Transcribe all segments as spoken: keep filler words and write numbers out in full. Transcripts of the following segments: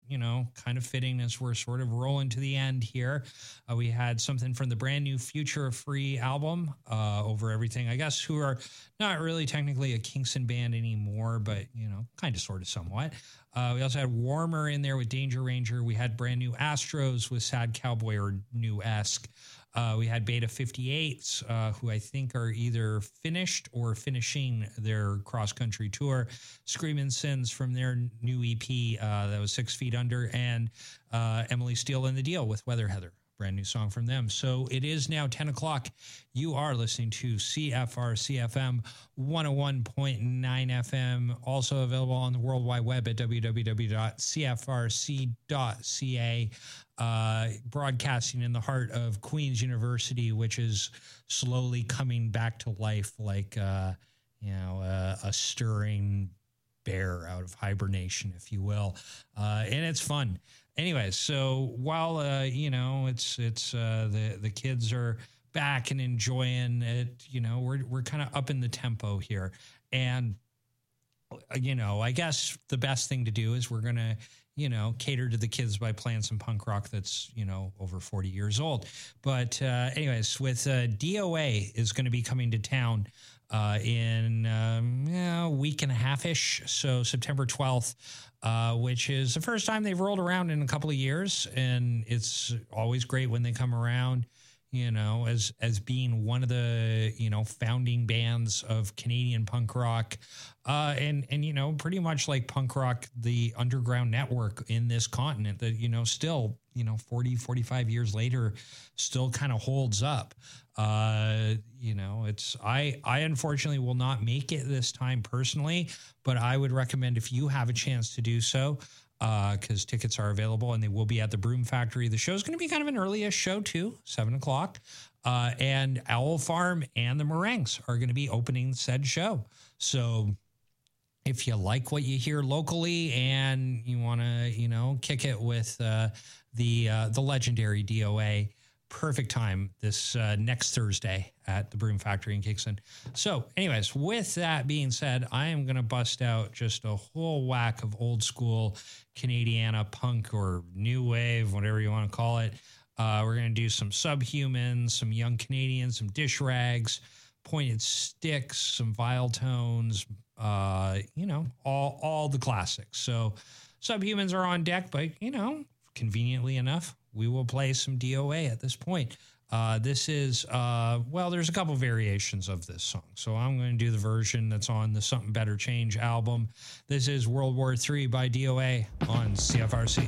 you know, kind of fitting as we're sort of rolling to the end here. Uh, we had something from the brand new Future of Free album, uh, Over Everything, I guess, who are not really technically a Kingston band anymore, but, you know, kind of, sort of, somewhat. Uh, we also had Warmer in there with Danger Ranger. We had brand new Astros with Sad Cowboy or New-esque. Uh, we had Beta fifty-eights, uh, who I think are either finished or finishing their cross-country tour. Screamin' Sins from their new E P uh, that was Six Feet Under, and uh, Emily Steele and the Deal with Weather Heather. Brand new song from them. So it is now ten o'clock. You are listening to C F R C F M one oh one point nine F M, also available on the World Wide Web at w w w dot c f r c dot c a, uh, broadcasting in the heart of Queen's University, which is slowly coming back to life like, uh, you know, uh, a stirring bear out of hibernation, if you will. Uh, and it's fun. Anyways, so while, uh, you know, it's it's uh, the, the kids are back and enjoying it, you know, we're we're kind of up in the tempo here. And, you know, I guess the best thing to do is we're going to, you know, cater to the kids by playing some punk rock that's, you know, over forty years old. But uh, anyways, with uh, D O A is going to be coming to town uh, in um, yeah, a week and a half-ish. So September twelfth. Uh, which is the first time they've rolled around in a couple of years. And it's always great when they come around, you know, as, as being one of the, you know, founding bands of Canadian punk rock. Uh, and, and, you know, pretty much like punk rock, the underground network in this continent that, you know, still, you know, forty, forty-five years later, still kind of holds up. Uh, you know, it's, I, I unfortunately will not make it this time personally, but I would recommend if you have a chance to do so, uh, cause tickets are available and they will be at the Broom Factory. The show's going to be kind of an early-ish show too, seven o'clock. Uh, and Owl Farm and the Meringues are going to be opening said show. So if you like what you hear locally and you want to, you know, kick it with, uh, the, uh, the legendary D O A, perfect time this uh, next Thursday at the Broom Factory in Kingston. So anyways, with that being said, I am going to bust out just a whole whack of old school Canadiana punk or new wave, whatever you want to call it. Uh, we're going to do some Subhumans, some Young Canadians, some Dish Rags, Pointed Sticks, some Vile Tones, uh, you know, all, all the classics. So Subhumans are on deck, but, you know, conveniently enough, we will play some D O A at this point. Uh, this is, uh, well, there's a couple variations of this song. So I'm going to do the version that's on the Something Better Change album. This is World War Three by D O A on C F R C.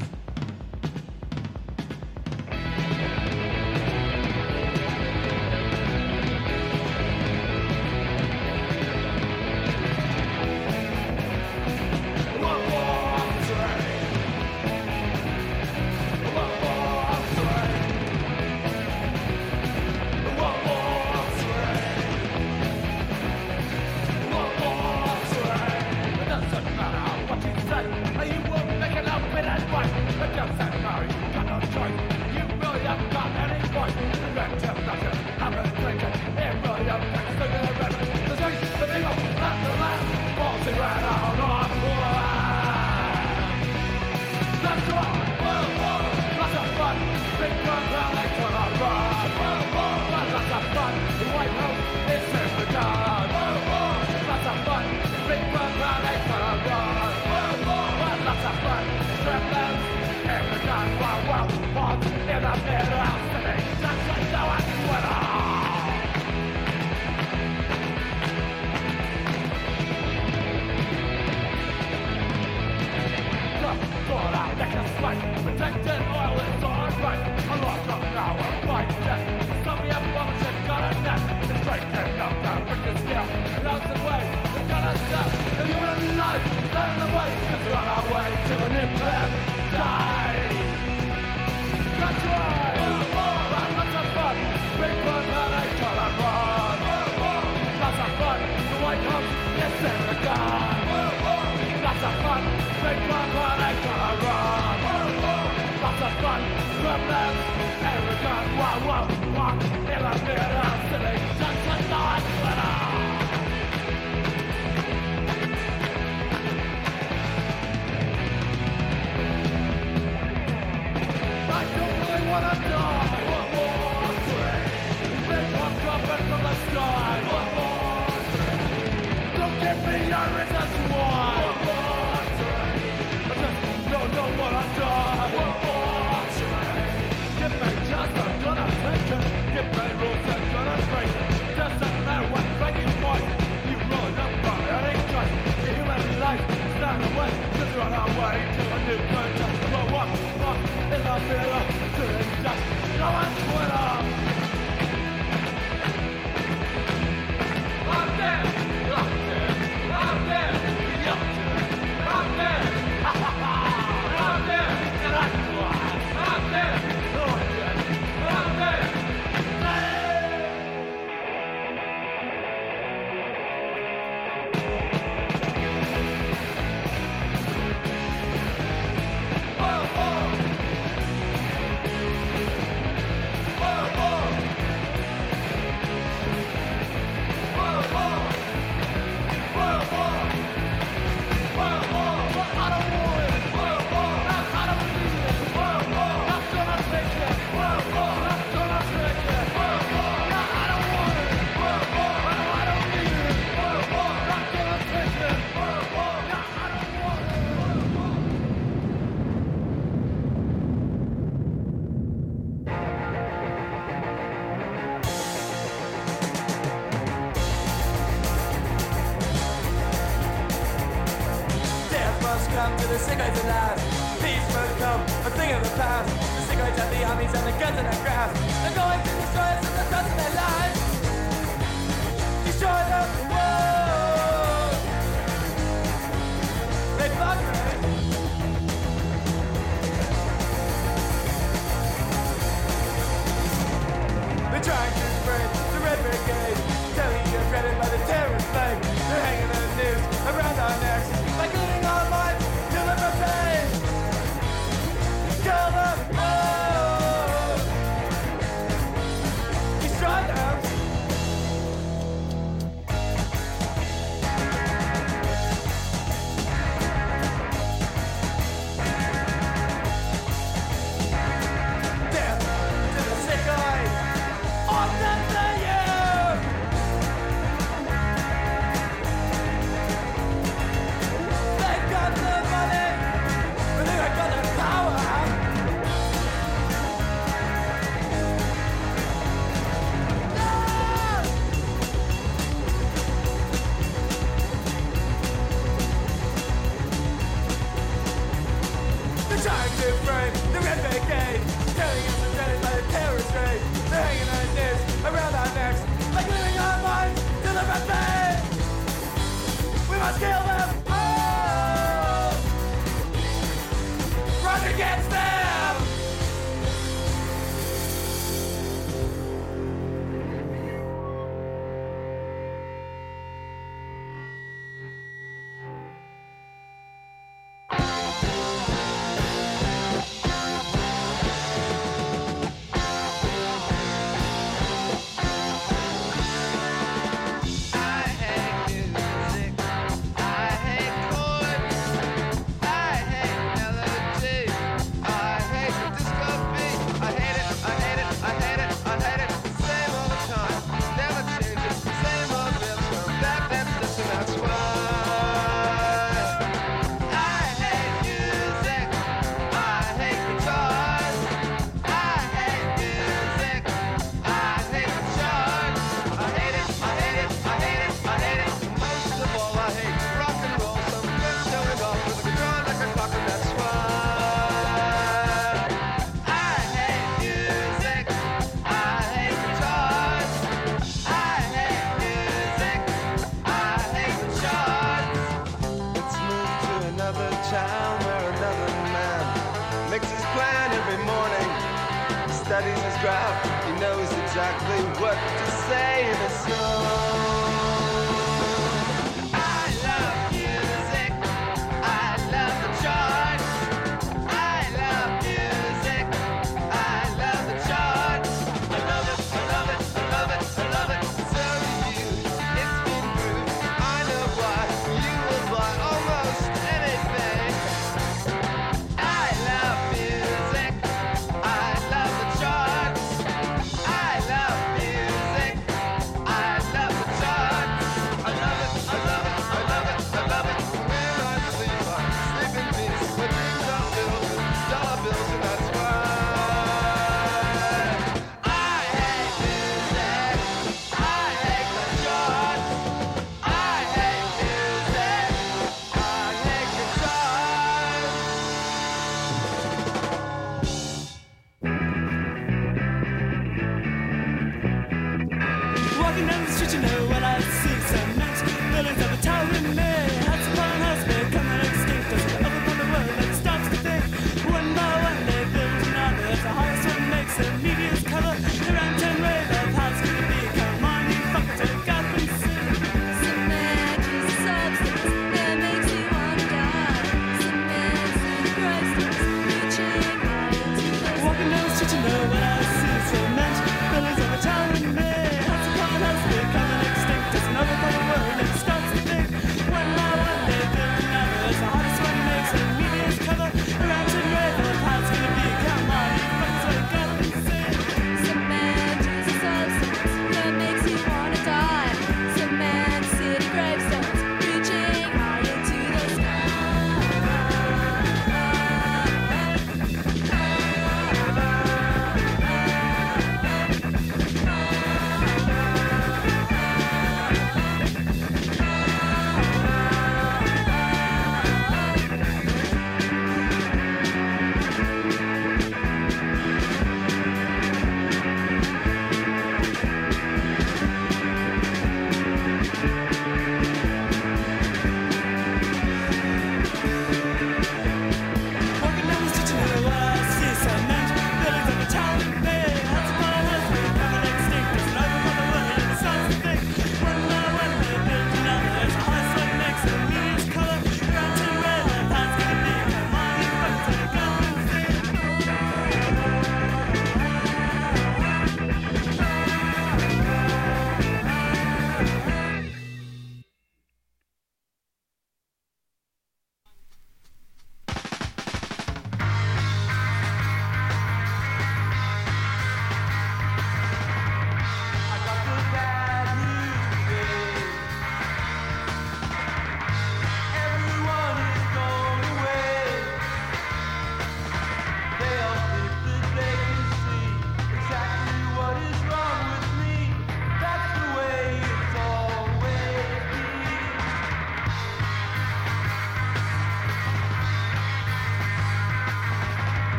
I love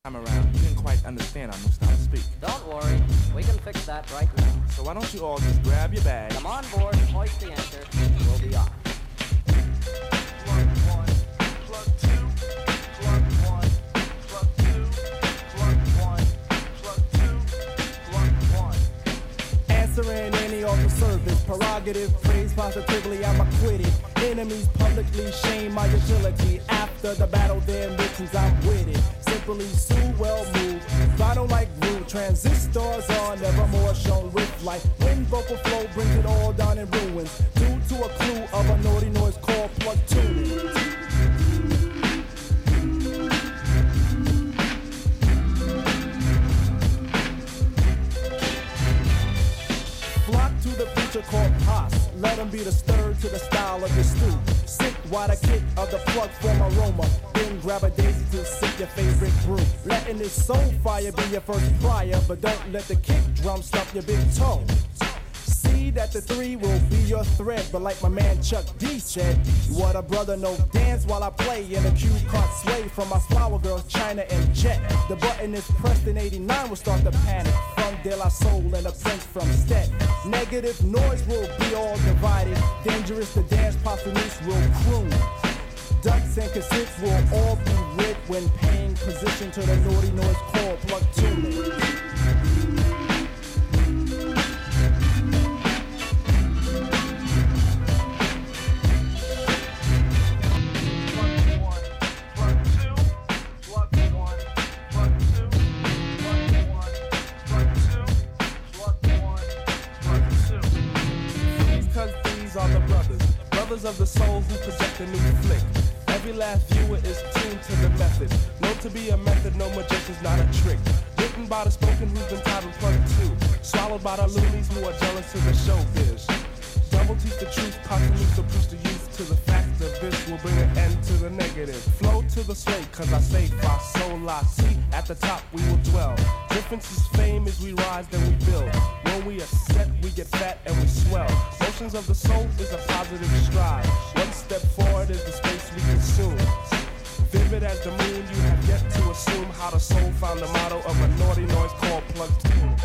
Time around, you didn't quite understand our new style to speak. Don't worry, we can fix that right now. So why don't you all just grab your bags? Come on board, hoist the anchor, we'll be off. Plug one, plug two, plug one, plug two, plug one, plug two, plug one. Answering any offer service, prerogative, praise positively, I'm acquitted. Enemies publicly shame my utility. After the battle, their missions, I'm with it. Simply sue, well moved. Vinyl like glue, transistors on, never more shown with light. When vocal flow brings it all down in ruins. Due to a clue of a naughty noise called plug tuning. Flock to the preacher called Pos. Let him be the stir to the style of the stew. Sick while the kick of the plug form aroma. Then grab a daisy to sip your favorite brew. Letting this soul fire be your first prior. But don't let the kick drum stop your big toe. See that the three will be your thread. But like my man Chuck D said, what a brother, no dance while I play. And the cue card sway from my flower girls, China and Jet. The button is pressed in eighty-nine will start to panic. From De La Soul and a Prince from Stet. Negative noise will be all divided. Dangerous to dance, Pastonis will croon. Ducks and cassettes will all be rid when paying position to the naughty noise called plug tuning. Of the soul who project a new flick. Every last viewer is tuned to the method. Known to be a method, no magician's not a trick. Written by the spoken who's been titled plug two. Swallowed by the loonies who are jealous of the showbiz. Double teach the truth, possibly to preach the youth to the fact that this will bring an end to the negative. Flow to the sway, cause I say fa sol la si. At the top we will dwell. Difference is fame as we rise, then we build. When we are set, we get fat and we swell. Motions of the soul is a positive stride. One step forward is the space we consume. Vivid as the moon, you have yet to assume how the soul found the motto of a naughty noise called plug tuning.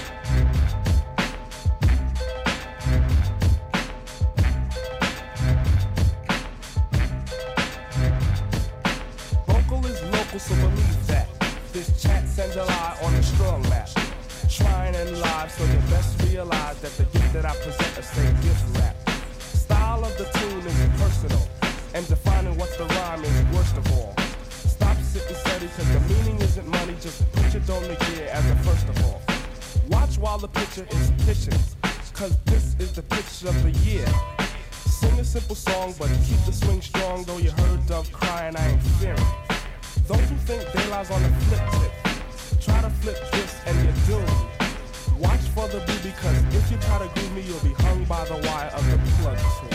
So believe that this chat sends a lie on a strong map. Trying and live, so you best realize that the gift that I present is say gift rap. Style of the tune is personal, and defining what's the rhyme is worst of all. Stop sitting steady, cause the meaning isn't money, just put your dome to gear as a first of all. Watch while the picture is pitching, cause this is the pitch of the year. Sing a simple song, but keep the swing strong, though you heard Dove crying, I ain't fearing. Those who think they lies on the flip tip, try to flip this and you're doomed. Watch for the boo, because if you try to groove me, you'll be hung by the wire of the plug tip.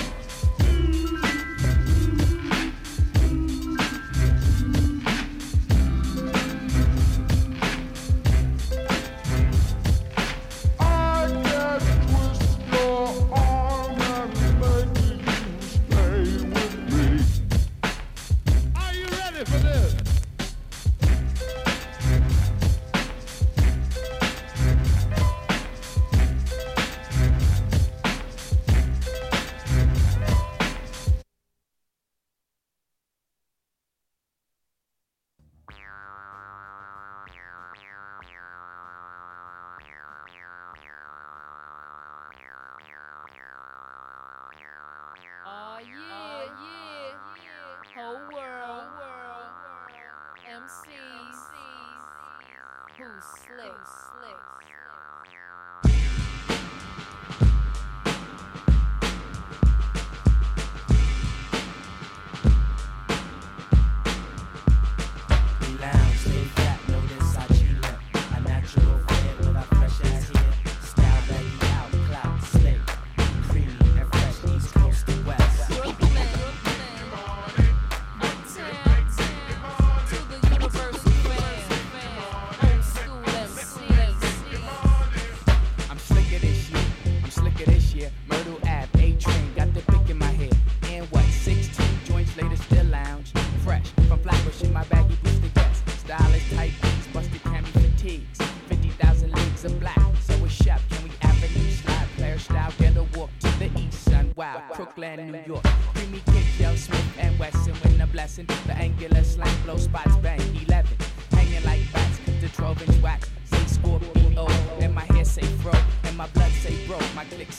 Uptown to the universe fam, old school M Cs.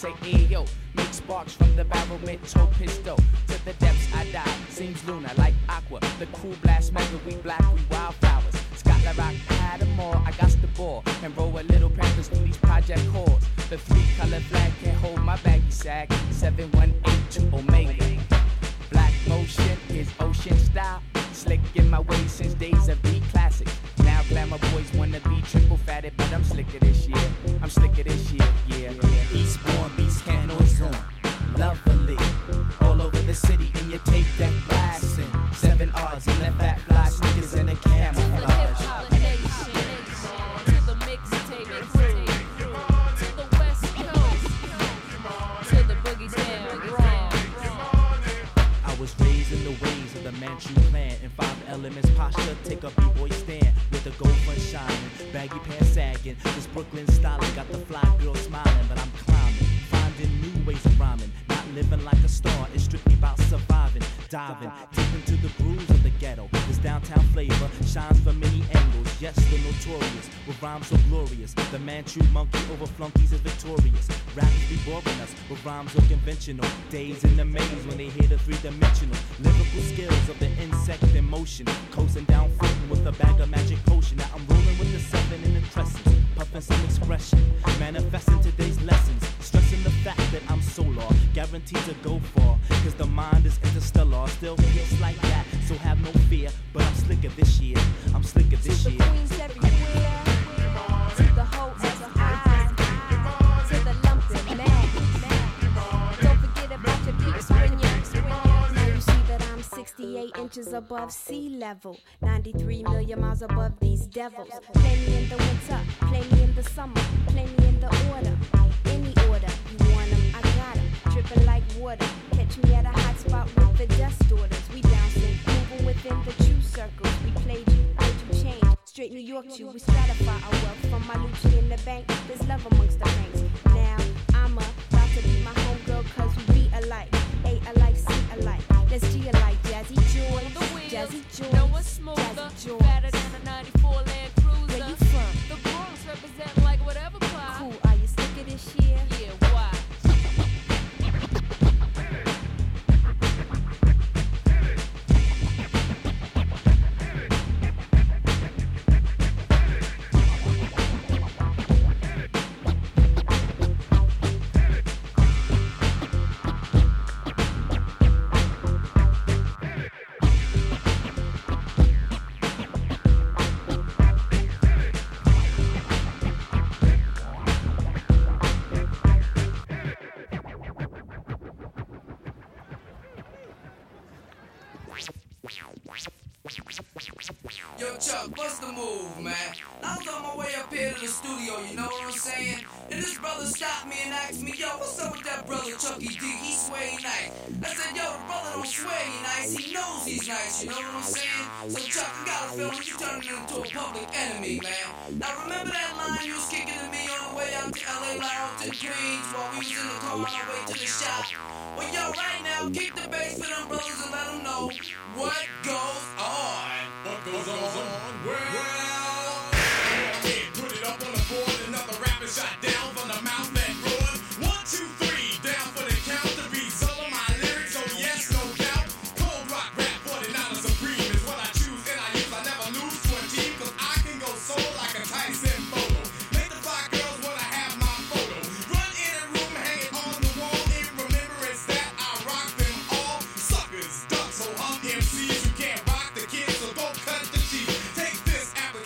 say ayo. Make sparks from the barrel, mental pistol. To the depths I dive, seems lunar like aqua. The cool blast smoker, we black, we wildflowers. Scotland Rock had them all, I got the ball. And roll a little panthers through these project halls. The three color flag can't hold my baggy sack. seven one eight two Omega. Black motion is ocean style. Slick in my way since days of the classics. Now glamour boys wanna be triple fatted, but I'm slicker this year. I'm slicker this year, yeah. Eastbourne beats can't noise on. Lovely. All over the city and you take that blasting. Seven R's in the fat fly sneakers and a camouflage. To the mixtape crew, to the West Coast, to the boogie down. I was raised in the ways of the Manchu clan. In five elements posture, take a b-boy stand. With the gold front shining, baggy pants sagging. This Brooklyn styling got the fly girl smiling. But I'm climbing, finding new ways of rhyming. Not living like a star, it's strictly about surviving. Diving deep into the grooves of the ghetto. This downtown flavor shines from many angles. Yes, the notorious, with rhymes so glorious. The Manchu monkey over flunkies is victorious. Rappers be boring us with rhymes so conventional. Days in the maze when they hear the three-dimensional lyrical skills of the insect in motion. Coasting down floating with a bag of magic potion. Now I'm rolling with the seven in the crescent. Puffing some expression, manifesting today's lessons. Stressing the fact that I'm solar, guaranteed to go far. Cause the mind is interstellar, still feels like that. So have no fear, but I'm slicker this year. I'm slicker this year. Queens everywhere, to the whole S I, to the lumpin' man. Don't forget about your peeps when you now you see that I'm sixty-eight inches above sea level, ninety-three million miles above these devils. Play me in the winter, play me in the summer, play me in the order, any order. You want 'em, I got 'em, dripping like water. Catch me at a hot spot with the dust orders. We bouncing, moving within the true circles. We played you, made you change. Straight New York to we stratify our wealth from my Lucci in the bank. There's love amongst the ranks. Now I'm about to be my homegirl cause we be alike. A alike, C alike. Let's G alike. Jazzy Joy, Jazzy Joy, No one's smoother, Jazzy Joy. fatter than a ninety-four Land Cruiser. Where you from? The Bronx represent like whatever pie. Cool, are you sick of this year? Yeah, why? Yo, Chuck, what's the move, man? I was on my way up here to the studio, you know what I'm saying? And this brother stopped me and asked me, yo, what's up with that brother Chucky D? He sway nice. I said, yo, the brother don't sway nice. He knows he's nice, you know what I'm saying? So, Chuck, I got a feeling you turning into a public enemy, man. Now, remember that line you was kicking to me on the way out to L A Lounge and Queens while we was in the car on our way to the shop? Well, yo, right now, kick the bass for them brothers and let them know what goes on. What goes on? Well, yeah, put it up on the board. Another rapper shot down from the mouth that roared. One, two, three, down for the count. The result of my lyrics, oh yes, no doubt. Cold rock rap, forty-nine supreme is what I choose and I use. I never lose to a team, cause I can go solo like a Tyson photo. Make the fly girls wanna have my photo. Run in a room, hang it on the wall. In remembrance that I rock them all. Suckers, ducks, so hum M Cs. You can't rock the kids, so go cut the cheese. Take this application.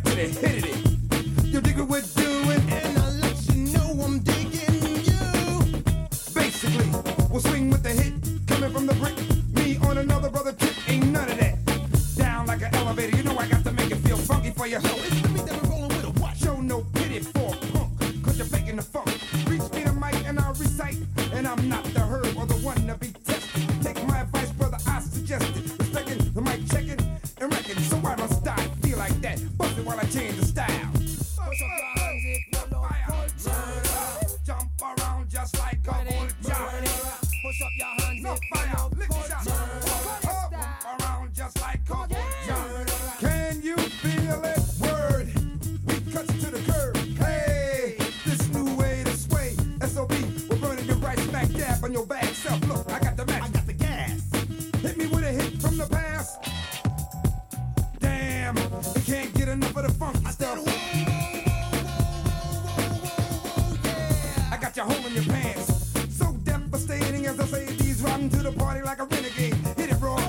to the hit of it. You dig what we're doing, and I'll let you know I'm digging you. Basically, we'll swing with the hit coming from the brick. Me on another brother tip, ain't none of that. Down like an elevator, you know I got to make it feel funky for you. Yo, it's the beat that we're rolling with a what? Show no pity for a punk, cause you're faking the funk. Reach me the mic and I'll recite, and I'm not the herb or the one to be tested. Take my advice, brother, I suggest it. Respecting the mic, checking and wrecking. So why must I feel like that? Bust it while I change the style. Push up your hands if you know fire. Jump around just like a vulture. Push up your hands no fire. Lick shot. Jump around just like a vulture. Can you feel it? Word. We cut to the curb. Hey, this new way to sway. S O B, we're burning you right smack dab on your bad self. Look, I got the match. I got the gas. Hit me with a hit from the past. Damn, you can't get enough of the funky stuff. I got you holding your pants. So devastating as I say these riding to the party like a renegade. Hit it raw.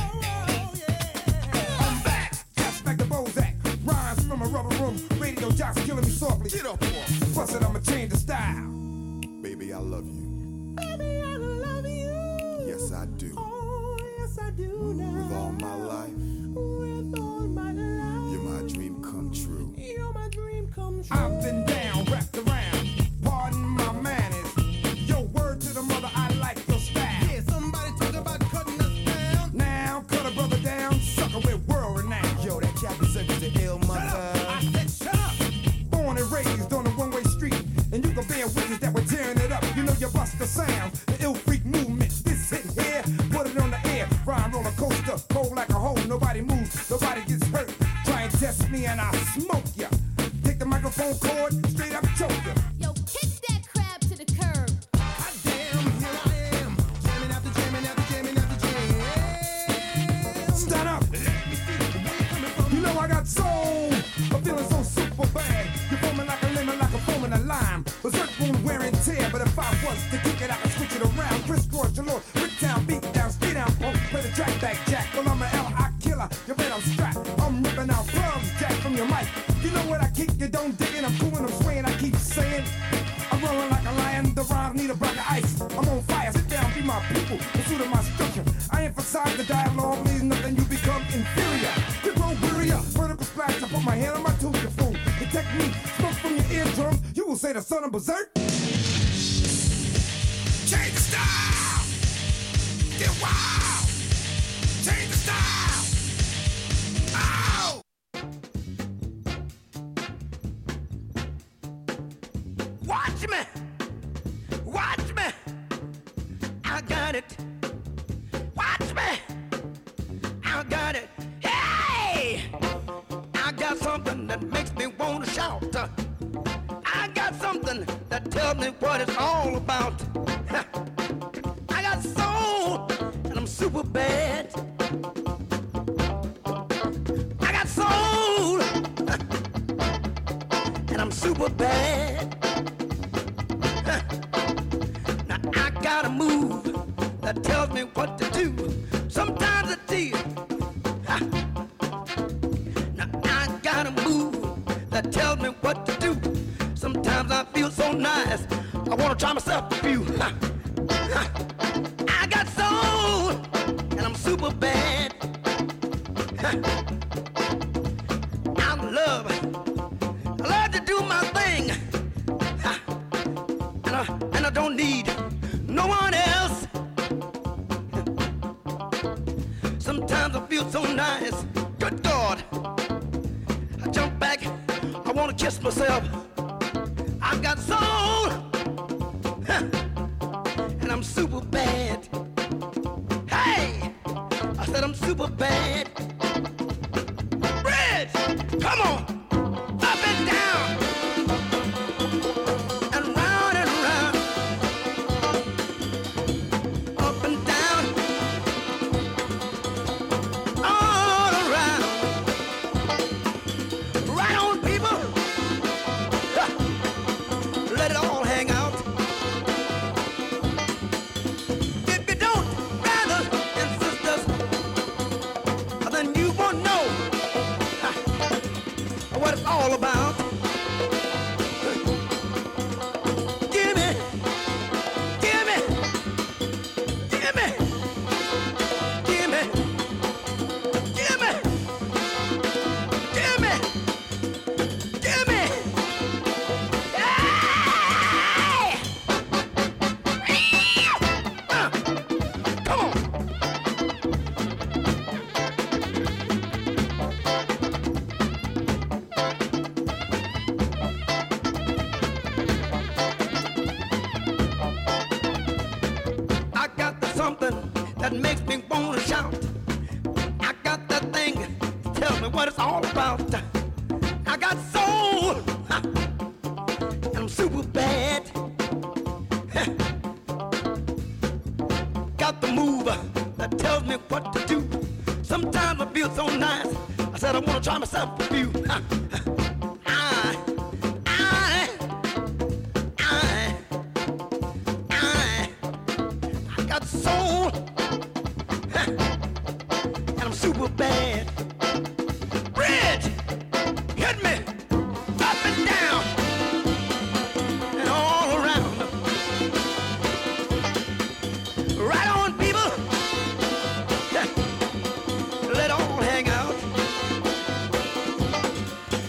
I'm back. Just like the Bozak. Rhymes from a rubber room. Radio jocks killing me softly. Get up, boy. Plus it, I'ma change the style. Baby, I love you. Baby, I love you. Yes, I do. Oh, yes, I do now. With all my life. With all my life. You're my dream come true. You're my dream come true. I've been down, wrapped around. Pardon my manners. Yo, word to the mother, I like your style. Yeah, somebody talk about cutting us down. Now, cut a brother down, sucker with world renown. Yo, that chapter circus the ill mother. Shut up, I said shut up. Born and raised on a one-way street. And you can bear witness that we're tearing it up. You know you bust the sound, the ill freak movement. This hit here, put it on the air. Rhyme roller coaster, cold like a hole. Nobody moves, nobody gets hurt. Try and test me and I smoke ya. Take the microphone cord, straight up choke ya. Yo, kick that crab to the curb. God damn, here I am. Jamming after jamming after jamming after jam. Stand up. Let me see where you coming from. You know I got soul. I'm feeling so super bad. You're foaming like a lemon, like a foam in a lime. Berserk won't wear and tear, but if I was to kick it, I could switch it around. Crisscross your lord, Bricktown, beat down, stay down, punk. Play the track back, Jack. Well, I'm an L I killer. You bet I'm strapped. I'm ripping out plums, Jack, from your mic. You know what I kick, you don't dig it. I'm cool and I'm swaying, I keep saying. I'm rolling like a lion, the rhymes need a block of ice. I'm on fire, sit down, be my people, pursuit of my structure. I emphasize the dialogue, leaves nothing, you become inferior. You grow wearier, vertical splash, I put my hand on my tooth, you fool. The technique, smoke from your eardrum, you will say the son of berserk. Change the style. Get wild. Change the style. Ow. Watch me. Watch me. I got it. Watch me. I got it. Hey! I got something that makes me want to shout. I got something that tells me what it's all about. I got soul, and I'm super bad. I got soul, and I'm super bad. Now I got a move that tells me what to do. Sometimes it's easy. Now I got a move that tells me what to do. Sometimes I feel so nice, I want to try myself a few. I got soul, and I'm super bad. I love, I love to do my thing. And I, and I don't need no one else. Sometimes I feel so nice, good God. I jump back, I want to kiss myself. I've got soul, and I'm super bad. Hey, I said I'm super bad. Bridge, come on, up and down, and round and round, up and down, all around. Right on, people. Let it all hang out. me what to do. Sometimes I feel so nice. I said I wanna try myself with you. I, I, I, I, I got soul, and I'm super bad. Bridge, hit me up and down and all around. Right on, people. Let all hang out.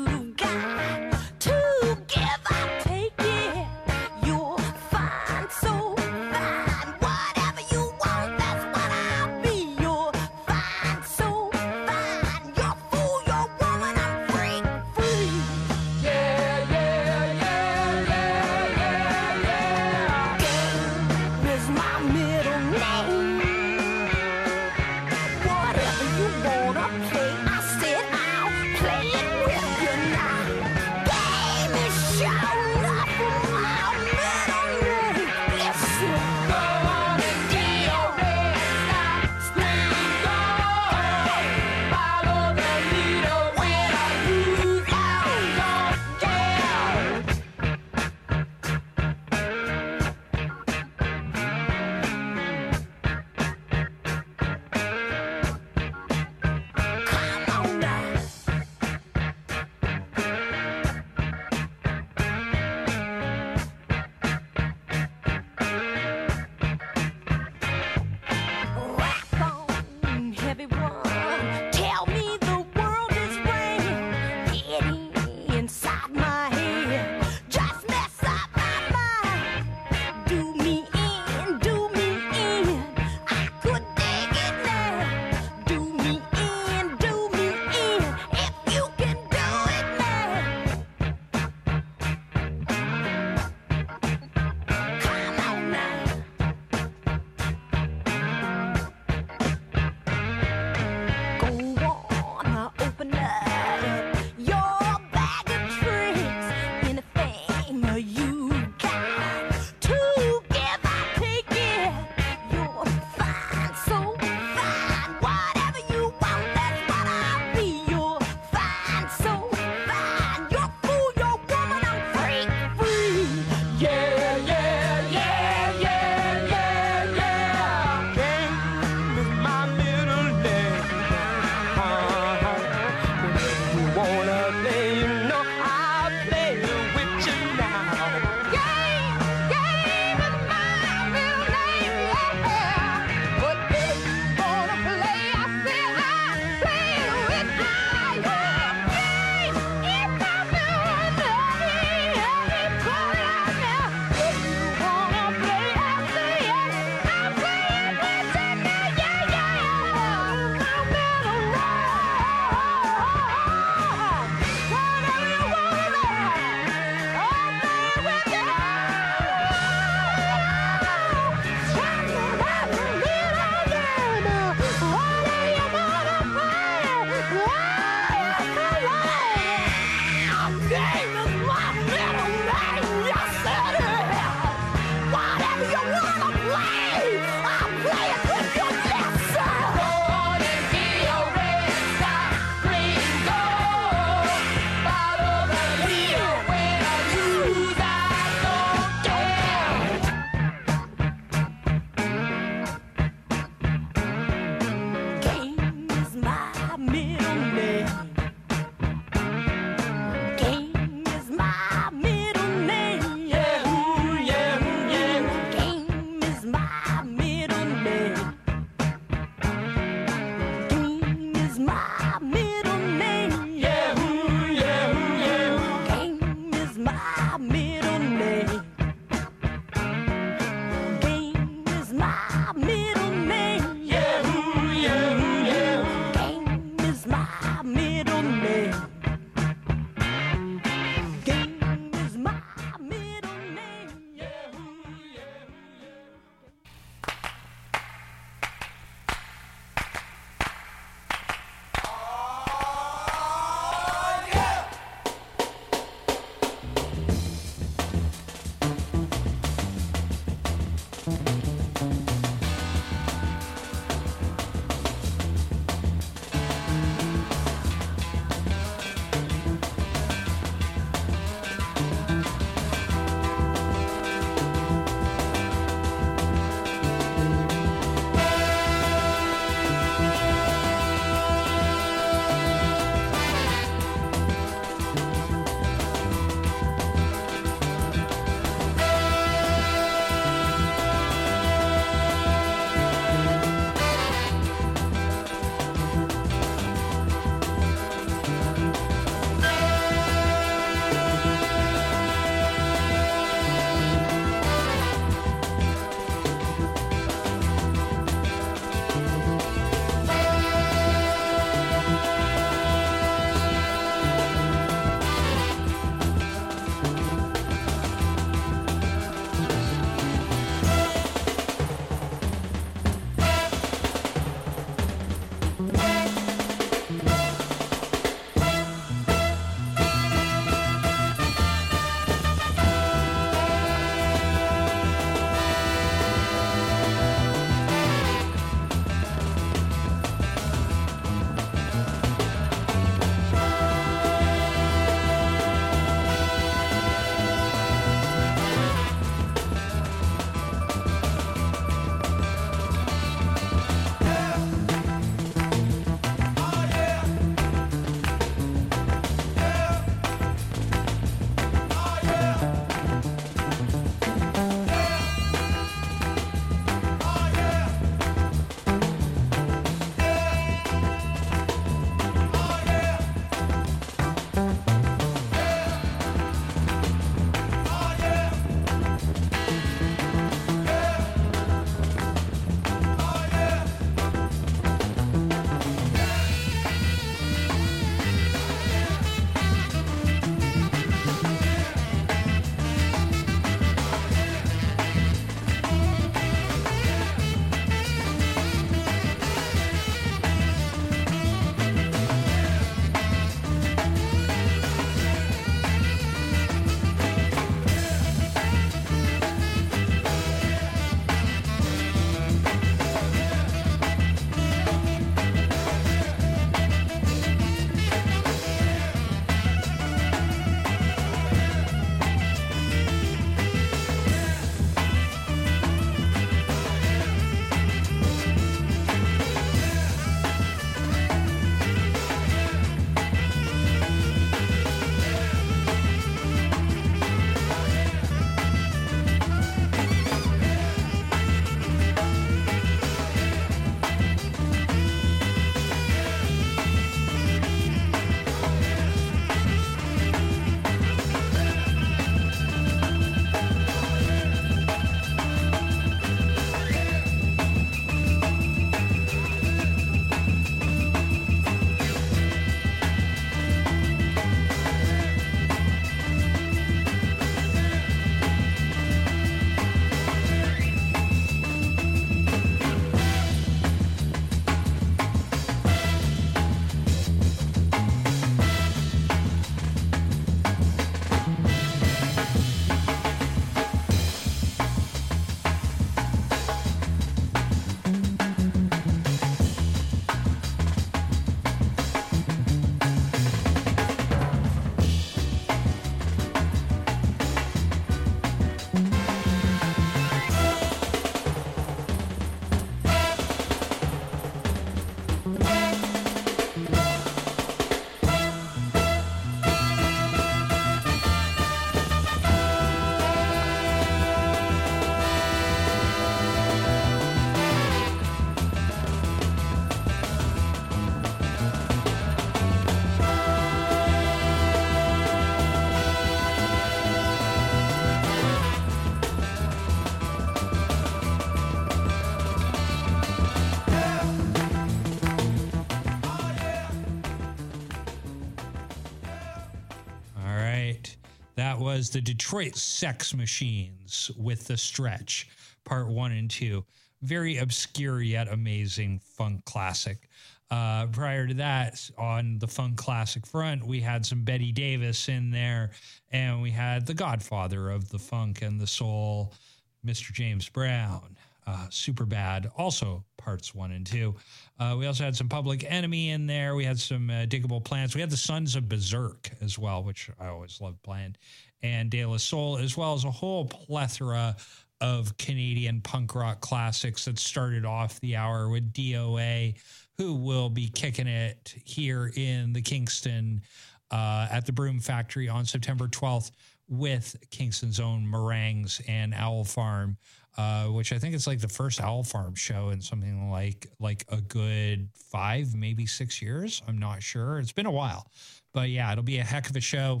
That was the Detroit Sex Machines with The Stretch, part one and two. Very obscure yet amazing funk classic. Uh, prior to that, on the funk classic front, we had some Betty Davis in there, and we had the godfather of the funk and the soul, Mister James Brown. Uh, Super Bad, also parts one and two. Uh, we also had some Public Enemy in there. We had some uh, Diggable Plants. We had the Sons of Berserk as well, which I always loved playing, and De La Soul, as well as a whole plethora of Canadian punk rock classics that started off the hour with D O A, who will be kicking it here in the Kingston uh, at the Broom Factory on September twelfth with Kingston's own Meringues and Owl Farm, uh, which I think it's like the first Owl Farm show in something like like a good five, maybe six years. I'm not sure. It's been a while. But yeah, it'll be a heck of a show.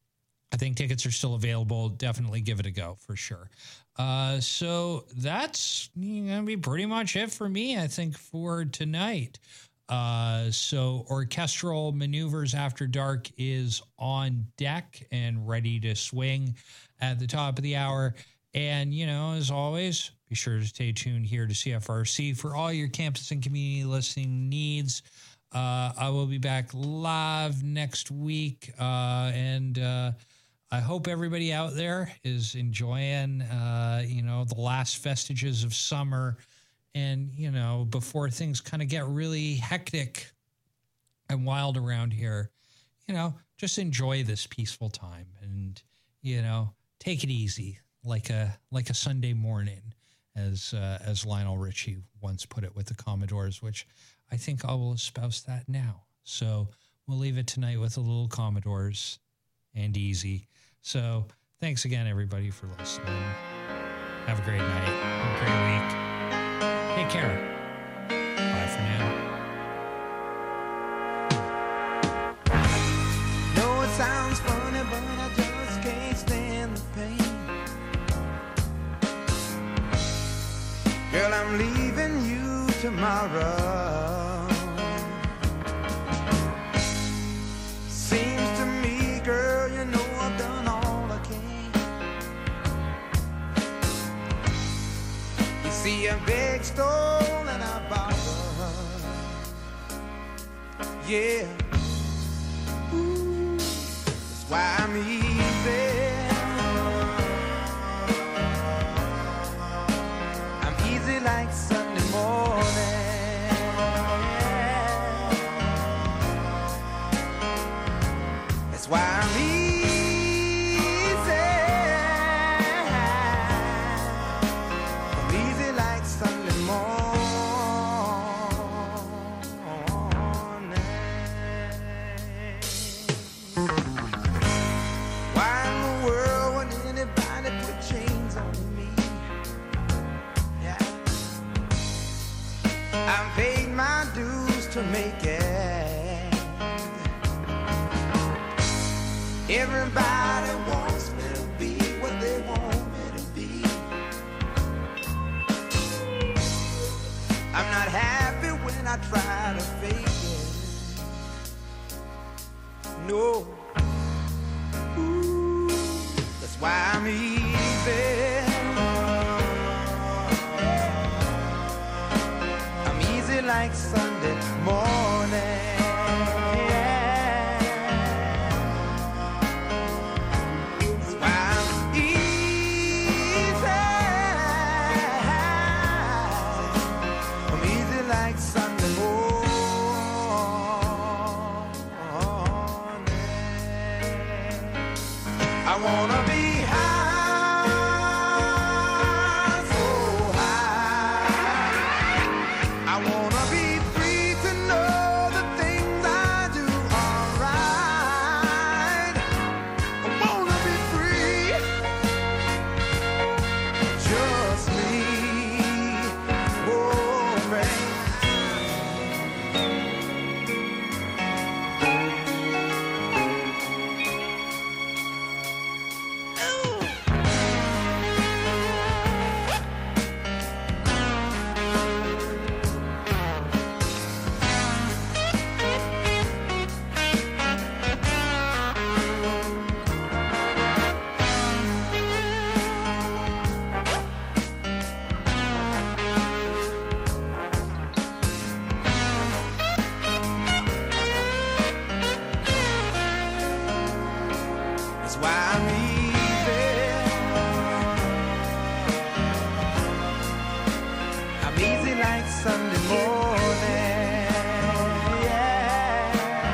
I think tickets are still available. Definitely give it a go for sure. Uh, so that's going to be pretty much it for me, I think, for tonight. Uh, so Orchestral Maneuvers After Dark is on deck and ready to swing at the top of the hour. And, you know, as always, be sure to stay tuned here to C F R C for all your campus and community listening needs. Uh, I will be back live next week. Uh, and, uh, I hope everybody out there is enjoying, uh, you know, the last vestiges of summer and, you know, before things kind of get really hectic and wild around here, you know, just enjoy this peaceful time and, you know, take it easy like a like a Sunday morning, as uh, as Lionel Richie once put it with the Commodores, which I think I will espouse that now. So we'll leave it tonight with a little Commodores and easy. So thanks again, everybody, for listening. Have a great night. Have a great week. Take care. Bye for now. Know it sounds funny, but I just can't stand the pain. Girl, I'm leaving you tomorrow. Seems to me, girl, you know I've done all I can. You see, I beg, stole, and I borrowed. Yeah. Ooh, that's why I'm easy. I'm easy like Sunday morning. That's why I'm easy. I'm easy like Sunday morning. Why in the world would anybody put chains on me? Yeah. I've paid my dues to make it. Everybody wants me to be what they want me to be. I'm not happy when I try to fake it. No. Ooh, that's why I'm easy. I'm easy like Sunday morning. I wanna be high, so high. I wanna be free. like Sunday morning. Yeah.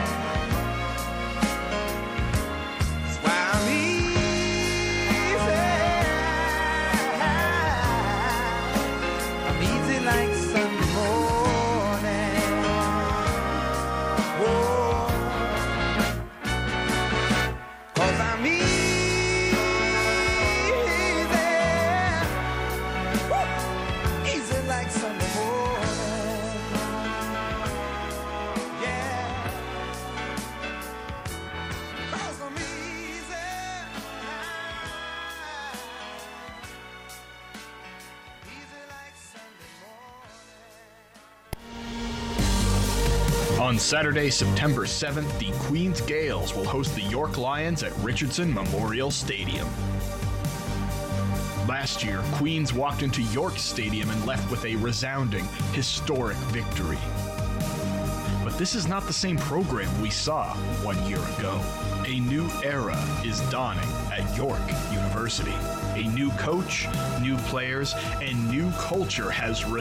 That's why I'm easy. I'm easy like Sunday morning. Whoa. 'Cause I'm easy. Easy like Sunday morning. Yeah. 'Cause I'm easy. Easy like Sunday morning. On Saturday, September seventh, the Queens Gales will host the York Lions at Richardson Memorial Stadium. Last year, Queens walked into York Stadium and left with a resounding, historic victory. But this is not the same program we saw one year ago. A new era is dawning at York University. A new coach, new players, and new culture has